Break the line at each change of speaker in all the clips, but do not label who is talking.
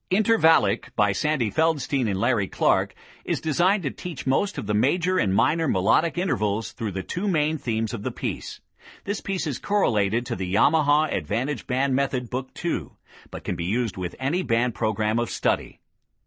Intervallic by Sandy Feldstein and Larry Clark is designed to teach most of the major and minor melodic intervals through the two main themes of the piece. This piece is correlated to the Yamaha Advantage Band Method Book 2, but can be used with any band program of study.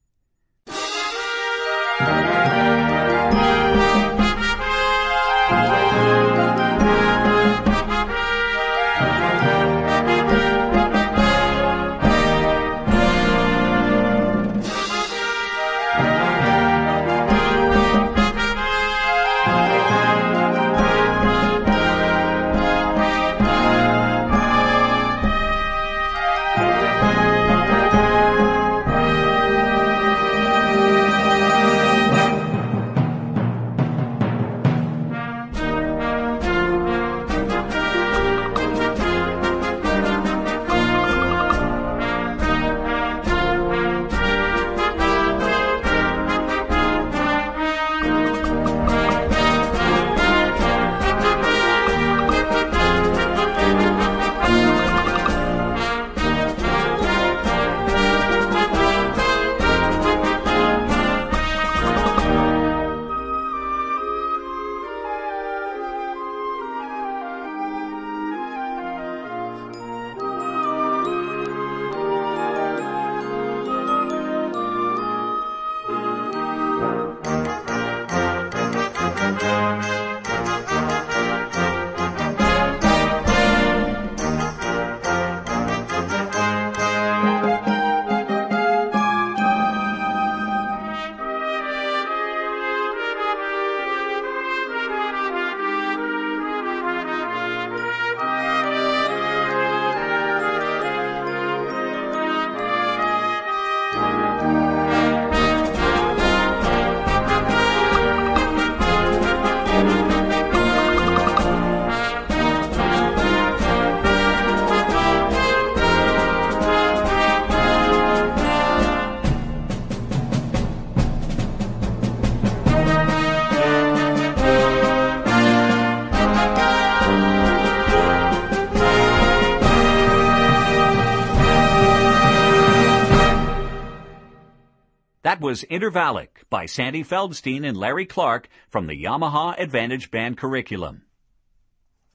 That was Intervallic by Sandy Feldstein and Larry Clark from the Yamaha Advantage Band Curriculum.